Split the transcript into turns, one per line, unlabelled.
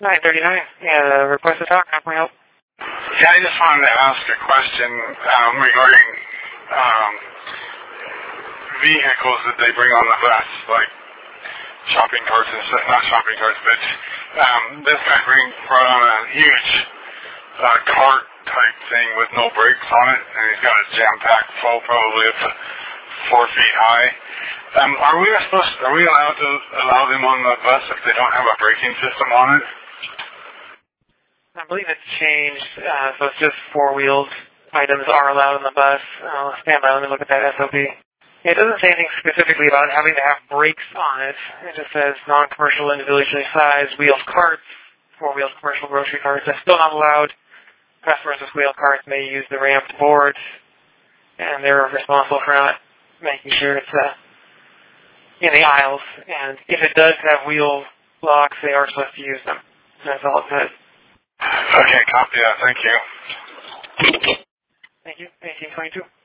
939. Yeah, request to talk. How can I help?
Yeah, I just wanted to ask a question regarding vehicles that they bring on the bus, like shopping carts and stuff. Not shopping carts, but this guy brought on a huge cart type thing with no brakes on it, and he's got a jam-packed full, probably up to 4 feet high. Are we allowed to allow them on the bus if they don't have a braking system on it?
I believe it's changed, so it's just four-wheeled items are allowed on the bus. Stand by, let me look at that SOP. It doesn't say anything specifically about having to have brakes on it. It just says non-commercial, individually sized wheeled carts, four-wheeled commercial grocery carts. They're still not allowed. Customers with wheeled carts may use the ramped board, and they're responsible for not making sure it's in the aisles. And if it does have wheel locks, they are supposed to use them. That's all it says.
Okay, copy that. Thank you.
Thank you. 1822.